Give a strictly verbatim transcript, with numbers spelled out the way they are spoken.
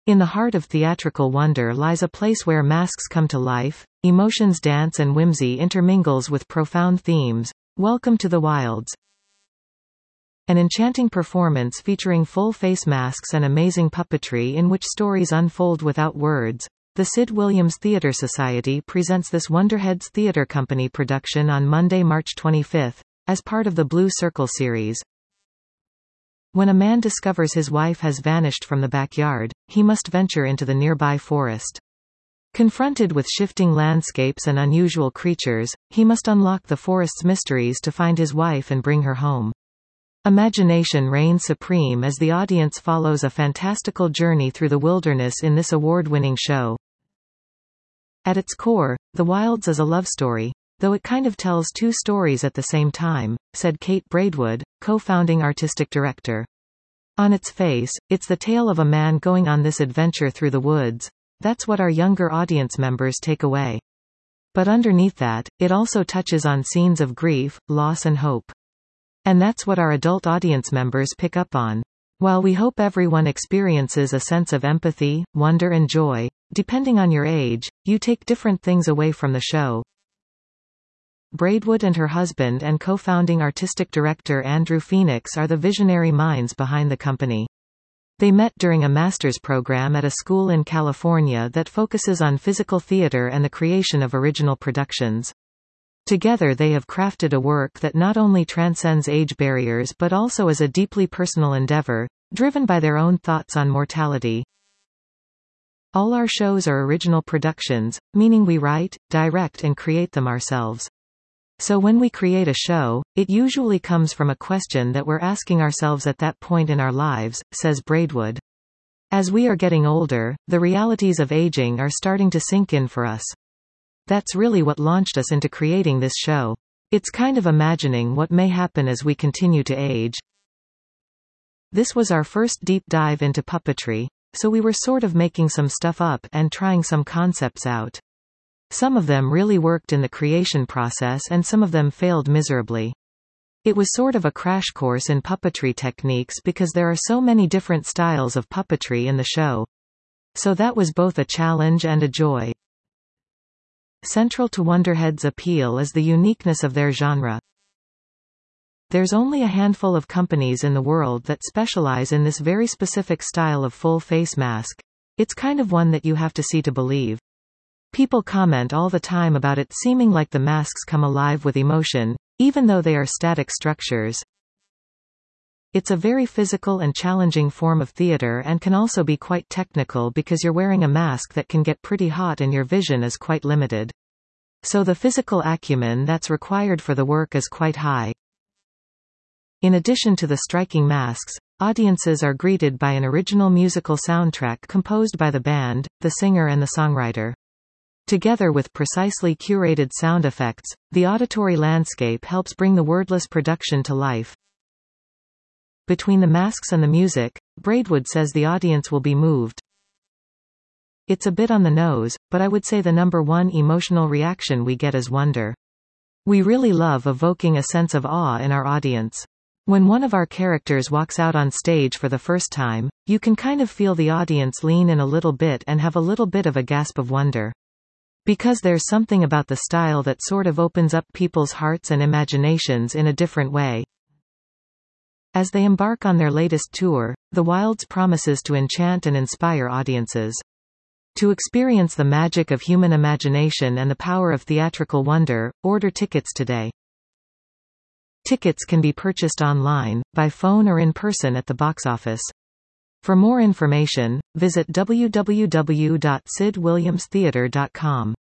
In the heart of theatrical wonder lies a place where masks come to life, emotions dance and whimsy intermingles with profound themes. Welcome to the Wilds. An enchanting performance featuring full-face masks and amazing puppetry in which stories unfold without words. The Sid Williams Theatre Society presents this Wonderheads Theatre Company production on Monday, March twenty-fifth, as part of the Blue Circle series. When a man discovers his wife has vanished from the backyard, he must venture into the nearby forest. Confronted with shifting landscapes and unusual creatures, he must unlock the forest's mysteries to find his wife and bring her home. Imagination reigns supreme as the audience follows a fantastical journey through the wilderness in this award-winning show. At its core, The Wilds is a love story, though it kind of tells two stories at the same time, said Kate Braidwood, co-founding artistic director. On its face, it's the tale of a man going on this adventure through the woods. That's what our younger audience members take away. But underneath that, it also touches on scenes of grief, loss and hope. And that's what our adult audience members pick up on. While we hope everyone experiences a sense of empathy, wonder and joy, depending on your age, you take different things away from the show. Braidwood and her husband and co-founding artistic director Andrew Phoenix are the visionary minds behind the company. They met during a master's program at a school in California that focuses on physical theater and the creation of original productions. Together they have crafted a work that not only transcends age barriers but also is a deeply personal endeavor, driven by their own thoughts on mortality. All our shows are original productions, meaning we write, direct and create them ourselves. So when we create a show, it usually comes from a question that we're asking ourselves at that point in our lives, says Braidwood. As we are getting older, the realities of aging are starting to sink in for us. That's really what launched us into creating this show. It's kind of imagining what may happen as we continue to age. This was our first deep dive into puppetry, so we were sort of making some stuff up and trying some concepts out. Some of them really worked in the creation process and some of them failed miserably. It was sort of a crash course in puppetry techniques because there are so many different styles of puppetry in the show. So that was both a challenge and a joy. Central to Wonderhead's appeal is the uniqueness of their genre. There's only a handful of companies in the world that specialize in this very specific style of full-face mask. It's kind of one that you have to see to believe. People comment all the time about it seeming like the masks come alive with emotion, even though they are static structures. It's a very physical and challenging form of theater and can also be quite technical because you're wearing a mask that can get pretty hot and your vision is quite limited. So the physical acumen that's required for the work is quite high. In addition to the striking masks, audiences are greeted by an original musical soundtrack composed by the band, the singer and the songwriter. Together with precisely curated sound effects, the auditory landscape helps bring the wordless production to life. Between the masks and the music, Braidwood says the audience will be moved. It's a bit on the nose, but I would say the number one emotional reaction we get is wonder. We really love evoking a sense of awe in our audience. When one of our characters walks out on stage for the first time, you can kind of feel the audience lean in a little bit and have a little bit of a gasp of wonder. Because there's something about the style that sort of opens up people's hearts and imaginations in a different way. As they embark on their latest tour, The Wilds promises to enchant and inspire audiences. To experience the magic of human imagination and the power of theatrical wonder, order tickets today. Tickets can be purchased online, by phone or in person at the box office. For more information, visit w w w dot sid williams theatre dot com.